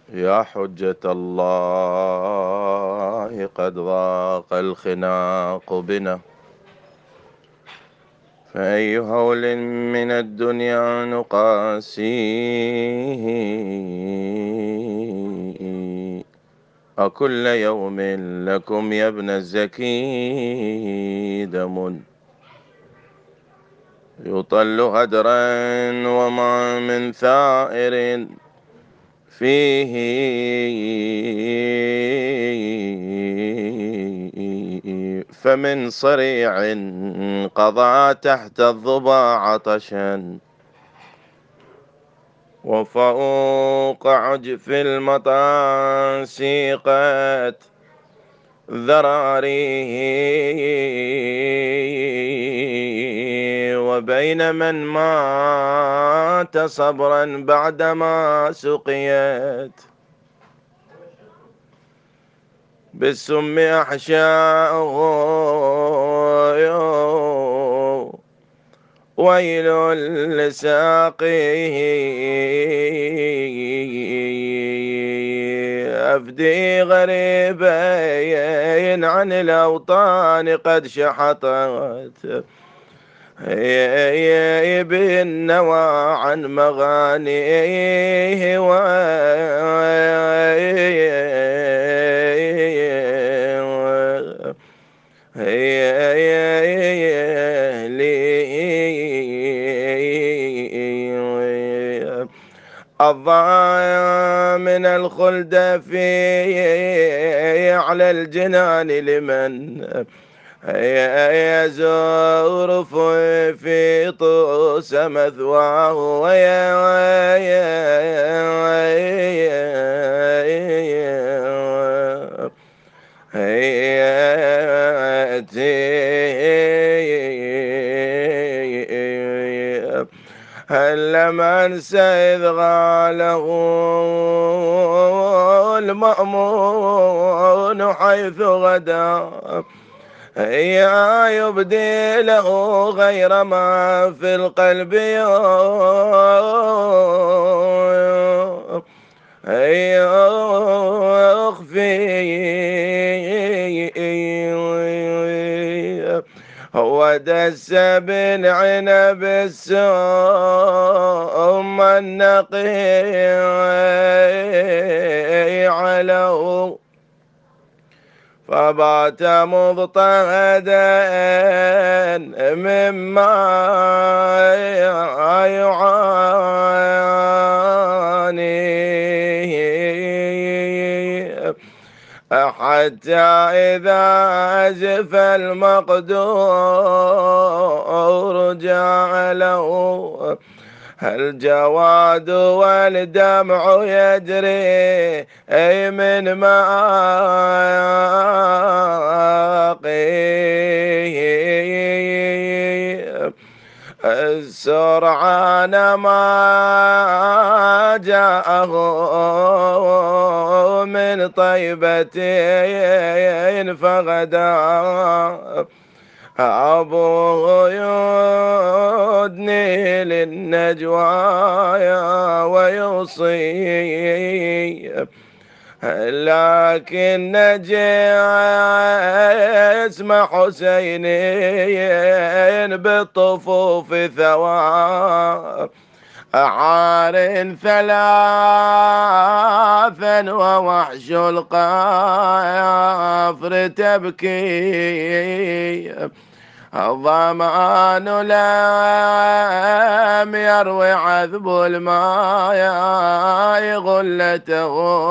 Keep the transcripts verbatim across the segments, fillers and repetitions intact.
يا حجة الله قد ضاق الخناق بنا، فأي هول من الدنيا نقاسيه، أكل يوم لكم يا ابن الزكي دم يطل هدرا، وما من ثائر فيه فمن صريع قضى تحت الظبا عطشا، وفوق عجف المطان سيقت ذراريه، وبين من مات صبرا بعدما سقيت بالسم أحشاؤه، ويل لساقيه أفدي غريبين عن الأوطان قد شحطت بالنوى عن مغانيه، الضامن الخلد في على الجنان لمن يزور في طوس مثواه، ويا هل من سيد غاله المأمون حيث غدا، يا يبدي له غير ما في القلب يخفي، هو دس بالعنب السم النقي عليه، فبات مضطهدا مما يعاني، حتى إذا أزف المقدور جعله الجواد والدمع يجري أي من ماقيه، السرعان ما جاءه من طيبتين فغدا أبوه يدني للنجوى ويوصي، لكن نجي اسم حسينين بالطفوف ثوى عار ثلاثا، ووحش القافر تبكي، الظمان لم يروي عذب الماء غلته،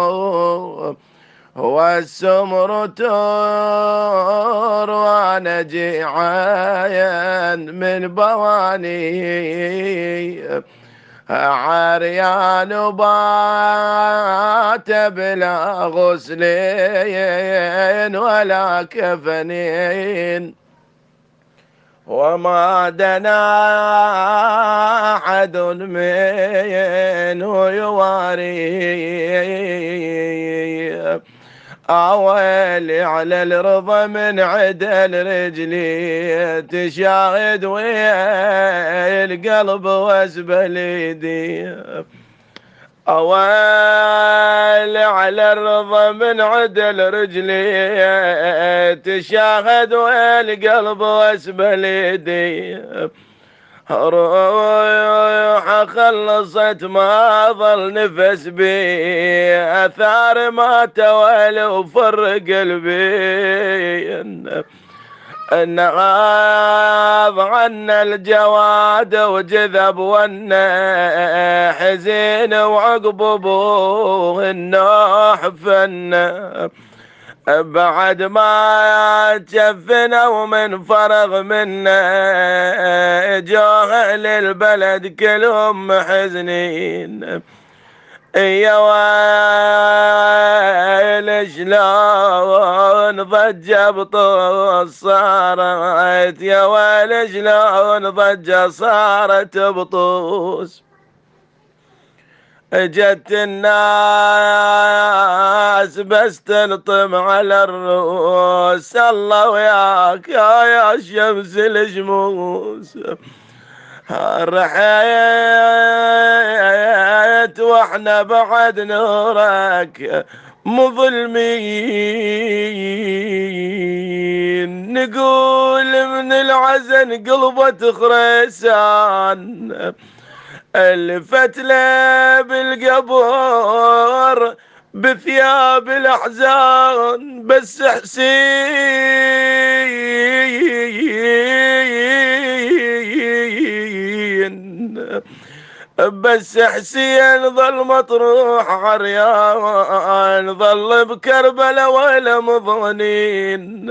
والسمر تروى نجيعا من بواني، عريان بات بلا غسلين ولا كفنين، وما دنا أحد منه يواري، أويلي على الرضا من عدل رجلي تشاهد ويا القلب واسبل يدي، أويل على الرضا من عدل رجلي تشاهد والقلب واسبل يدي روح خلصت ما ظل نفس بي اثار ما توالى وفرق قلبي نغاب عنا الجواد وجذب ونا حزين وعقب ابوه النوح فنا بعد ما جفنا ومن فرغ منا جوه للبلد كلهم حزنين يا ويل شلون ضجة بطوس صارت يا ويل شلون ضجة صارت بطوس جت الناس بس تلطم على الرؤوس الله وياك يا يا شمس الشموس رحيت واحنا بعد نورك مظلمين نقول من العزن قلبة خريسان الفتلة بالقبر بثياب الأحزان بس حسين بس حسين ظل مطروح عريان ظل بكربلة ولا مظنين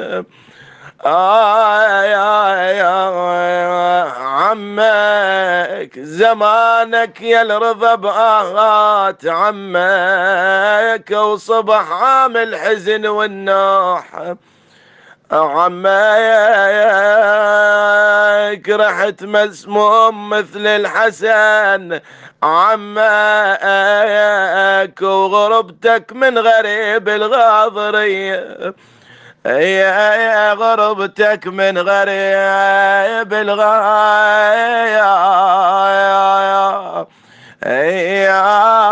آه يا يا عمك زمانك يا الرضا بآهات عمك وصبح عامل حزن والنوح عمك رحت مسموم مثل الحسن عمك وغربتك من غريب الغاضرية يا يا غربتك من غريب الغاية يا